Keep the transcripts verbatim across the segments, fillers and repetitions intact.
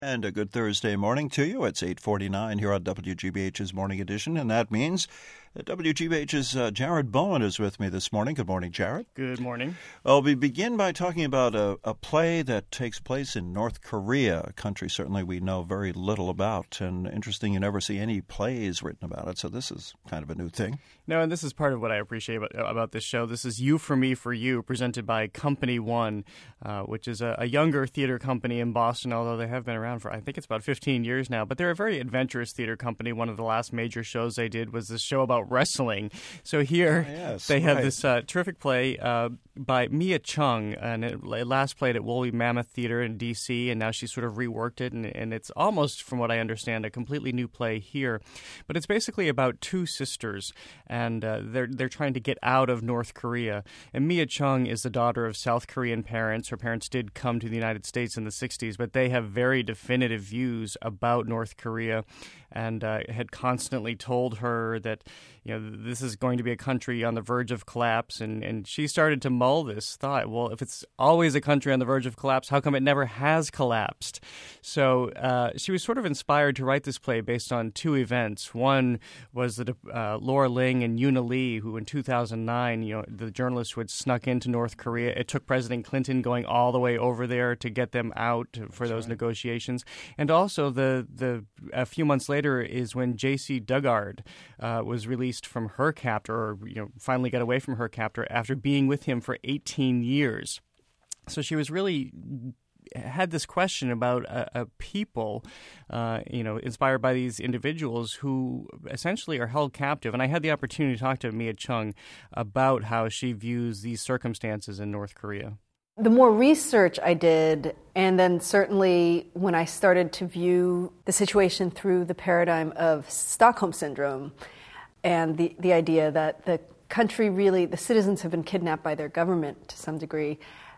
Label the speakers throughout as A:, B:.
A: And a good Thursday morning to you. It's eight forty-nine here on W G B H's Morning Edition, and that means that W G B H's uh, Jared Bowen is with me this morning. Good morning, Jared.
B: Good morning.
A: Well, we begin by talking about a, a play that takes place in North Korea, a country certainly we know very little about. And interesting, you never see any plays written about it, so this is kind of a new thing.
B: No, and this is part of what I appreciate about, about this show. This is You for Me for You, presented by Company One, uh, which is a, a younger theater company in Boston, although they have been around for, I think it's about fifteen years now. But they're a very adventurous theater company. One of the last major shows they did was this show about wrestling. So here
A: oh, yes,
B: they have
A: right.
B: this uh, terrific play uh, by Mia Chung, and it, it last played at Woolly Mammoth Theater in D C, and now she's sort of reworked it, and, and it's almost, from what I understand, a completely new play here. But it's basically about two sisters, and uh, they're they're trying to get out of North Korea. And Mia Chung is the daughter of South Korean parents. Her parents did come to the United States in the sixties, but they have very definitive views about North Korea, and uh, had constantly told her that, you know, this is going to be a country on the verge of collapse. And, and she started to mull this thought, well, if it's always a country on the verge of collapse, how come it never has collapsed? So uh, she was sort of inspired to write this play based on two events. One was that uh, Laura Ling and Yoona Lee, who in two thousand nine, you know, the journalists who had snuck into North Korea. It took President Clinton going all the way over there to get them out for That's those right. negotiations. And also the, the a few months later, is when J C Dugard uh, was released from her captor, or you know, finally got away from her captor after being with him for eighteen years. So she was really had this question about a, a people, uh, you know, inspired by these individuals who essentially are held captive. And I had the opportunity to talk to Mia Chung about how she views these circumstances in North Korea.
C: The more research I did, and then certainly when I started to view the situation through the paradigm of Stockholm Syndrome and the, the idea that the country really, the citizens have been kidnapped by their government to some degree,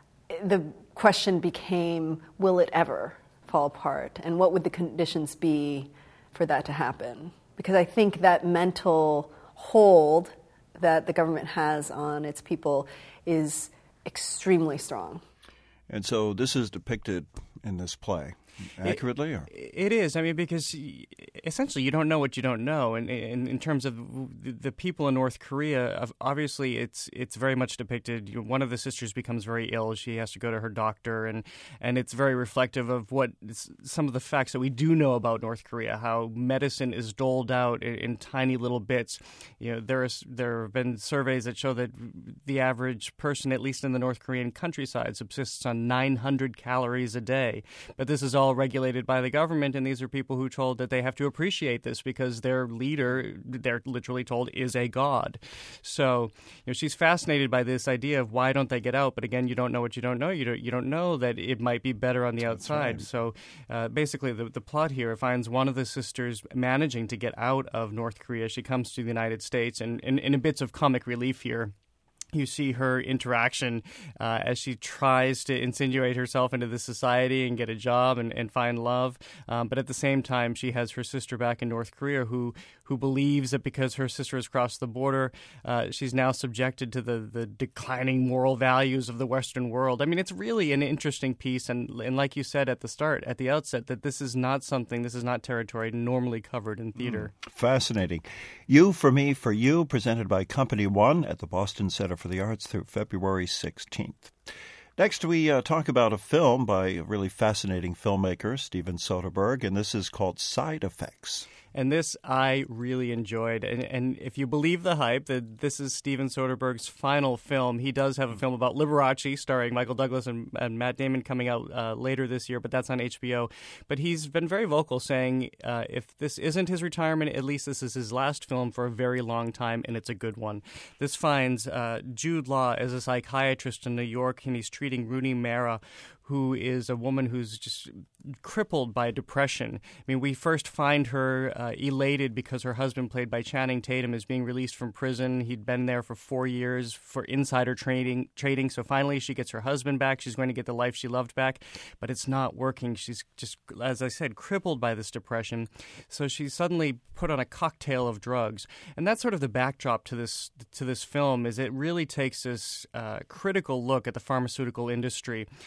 C: the question became, will it ever fall apart? And what would the conditions be for that to happen? Because I think that mental hold that the government has on its people is extremely strong.
A: And so this is depicted in this play accurately?
B: It,
A: or?
B: it is. I mean, because essentially you don't know what you don't know. And in, in terms of the people in North Korea, obviously it's it's very much depicted. One of the sisters becomes very ill. She has to go to her doctor. And, and it's very reflective of what some of the facts that we do know about North Korea, how medicine is doled out in, in tiny little bits. You know, there, is, there have been surveys that show that the average person, at least in the North Korean countryside, subsists on nine hundred calories a day. But this is all all regulated by the government, and these are people who are told that they have to appreciate this because their leader, they're literally told, is a god. So, you know, she's fascinated by this idea of why don't they get out? But again, you don't know what you don't know. You don't, you don't know that it might be better on the outside. Right. So uh, basically the, the plot here finds one of the sisters managing to get out of North Korea. She comes to the United States, and in bits of comic relief here, you see her interaction uh, as she tries to insinuate herself into this society and get a job and, and find love. Um, but at the same time, she has her sister back in North Korea who who believes that because her sister has crossed the border, uh, she's now subjected to the, the declining moral values of the Western world. I mean, it's really an interesting piece. And, and like you said at the start, at the outset, that this is not something, this is not territory normally covered in theater.
A: Mm, fascinating. You for Me for You, presented by Company One at the Boston Center for the Arts through February sixteenth. Next, we uh, talk about a film by a really fascinating filmmaker, Steven Soderbergh, and this is called Side Effects.
B: And this I really enjoyed. And, and if you believe the hype that this is Steven Soderbergh's final film, he does have a film about Liberace starring Michael Douglas and, and Matt Damon coming out uh, later this year, but that's on H B O. But he's been very vocal saying uh, if this isn't his retirement, at least this is his last film for a very long time, and it's a good one. This finds uh, Jude Law as a psychiatrist in New York, and he's treating Rooney Mara, who is a woman who's just crippled by depression. I mean, we first find her uh, elated because her husband, played by Channing Tatum, is being released from prison. He'd been there for four years for insider trading. trading. So finally she gets her husband back. She's going to get the life she loved back, but it's not working. She's just, as I said, crippled by this depression. So she's suddenly put on a cocktail of drugs. And that's sort of the backdrop to this to this film, is it really takes this uh, critical look at the pharmaceutical industry. I mean,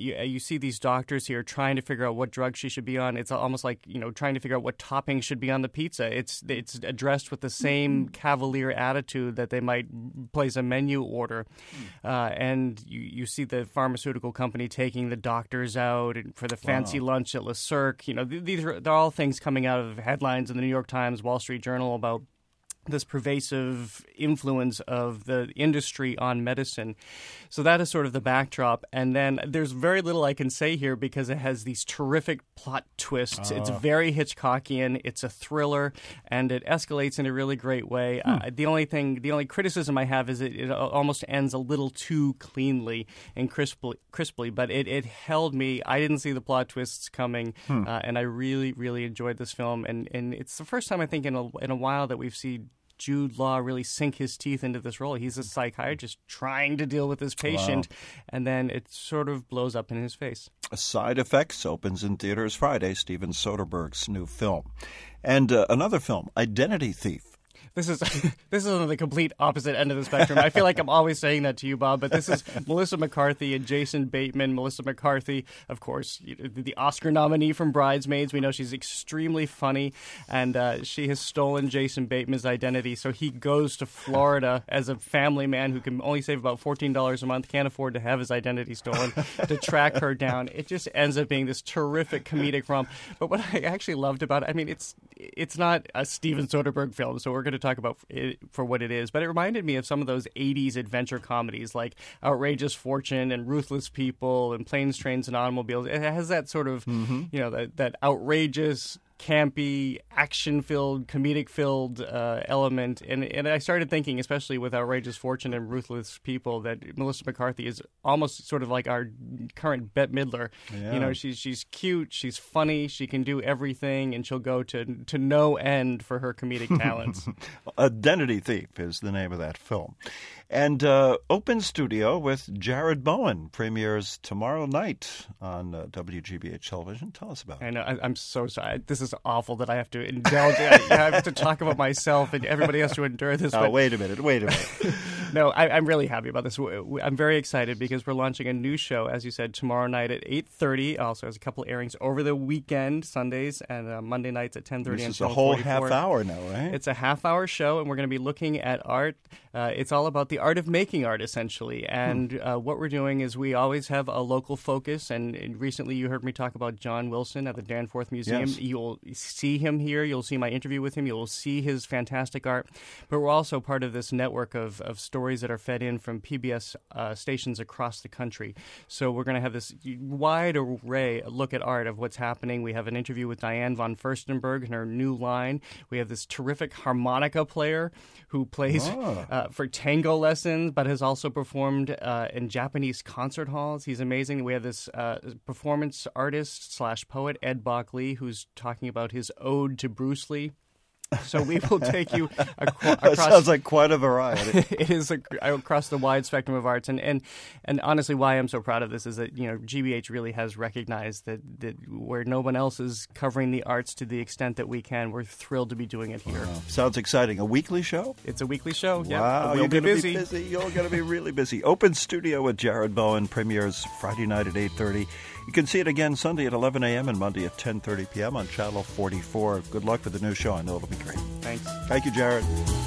B: you, you see these doctors here trying to figure out what drug she should be on. It's almost like, you know, trying to figure out what toppings should be on the pizza. It's it's addressed with the same cavalier attitude that they might place a menu order. Uh, and you, you see the pharmaceutical company taking the doctors out and for the fancy wow. lunch at Le Cirque. You know, th- these are they're all things coming out of headlines in the New York Times, Wall Street Journal about this pervasive influence of the industry on medicine. So that is sort of the backdrop. And then there's very little I can say here because it has these terrific plot twists. Uh. It's very Hitchcockian. It's a thriller, and it escalates in a really great way. Hmm. Uh, the only thing, the only criticism I have is it, it almost ends a little too cleanly and crisply, crisply but it, it held me. I didn't see the plot twists coming, hmm. uh, and I really, really enjoyed this film. And, and it's the first time I think in a, in a while that we've seen Jude Law really sink his teeth into this role. He's a psychiatrist trying to deal with his patient, wow. and then it sort of blows up in his face.
A: Side Effects opens in theaters Friday, Steven Soderbergh's new film. And uh, another film, Identity Thief.
B: This is this is on the complete opposite end of the spectrum. I feel like I'm always saying that to you, Bob, but this is Melissa McCarthy and Jason Bateman. Melissa McCarthy, of course, the Oscar nominee from Bridesmaids. We know she's extremely funny, and uh, she has stolen Jason Bateman's identity. So he goes to Florida as a family man who can only save about fourteen dollars a month, can't afford to have his identity stolen, to track her down. It just ends up being this terrific comedic romp. But what I actually loved about it, I mean, it's it's not a Steven Soderbergh film, so we're going to talk about it for what it is, but it reminded me of some of those eighties adventure comedies like Outrageous Fortune and Ruthless People and Planes, Trains, and Automobiles. It has that sort of, mm-hmm. you know, that, that outrageous, campy, action-filled, comedic-filled uh, element. And and I started thinking, especially with Outrageous Fortune and Ruthless People, that Melissa McCarthy is almost sort of like our current Bette Midler. Yeah. You know, she's she's cute, she's funny, she can do everything, and she'll go to to no end for her comedic talents.
A: Identity Thief is the name of that film. And uh, Open Studio with Jared Bowen premieres tomorrow night on uh, W G B H television. Tell us about it.
B: I know. I, I'm so sorry. This is awful that I have to indulge. I, I have to talk about myself, and everybody has to endure this.
A: Oh,
B: but...
A: wait a minute. Wait a minute.
B: No, I, I'm really happy about this. I'm very excited because we're launching a new show, as you said, tomorrow night at eight thirty. Also has a couple airings over the weekend, Sundays, and uh, Monday nights at ten thirty.
A: This is a whole half hour now, right?
B: It's a half-hour show, and we're going to be looking at art. Uh, it's all about the art of making art, essentially. And hmm. uh, what we're doing is we always have a local focus. And, and recently you heard me talk about John Wilson at the Danforth Museum.
A: Yes.
B: You'll see him here. You'll see my interview with him. You'll see his fantastic art. But we're also part of this network of, of stories that are fed in from P B S uh, stations across the country. So we're going to have this wide array look at art of what's happening. We have an interview with Diane von Furstenberg and her new line. We have this terrific harmonica player who plays oh. uh, for tango lessons, but has also performed uh, in Japanese concert halls. He's amazing. We have this uh, performance artist slash poet, Ed Bockley, who's talking about his ode to Bruce Lee. So we will take you acro- across.
A: That sounds like quite a variety.
B: It is a, across the wide spectrum of arts, and, and and honestly, why I'm so proud of this is that you know G B H really has recognized that, that where no one else is covering the arts to the extent that we can, we're thrilled to be doing it here.
A: Wow. Sounds exciting. A weekly show?
B: It's a weekly show. Yeah,
A: wow,
B: we'll
A: you're
B: be
A: going to
B: busy.
A: be busy. You're going to be really busy. Open Studio with Jared Bowen premieres Friday night at eight thirty. You can see it again Sunday at eleven a.m. and Monday at ten thirty p.m. on Channel forty-four. Good luck with the new show. I know it'll be great.
B: Thanks.
A: Thank you, Jared.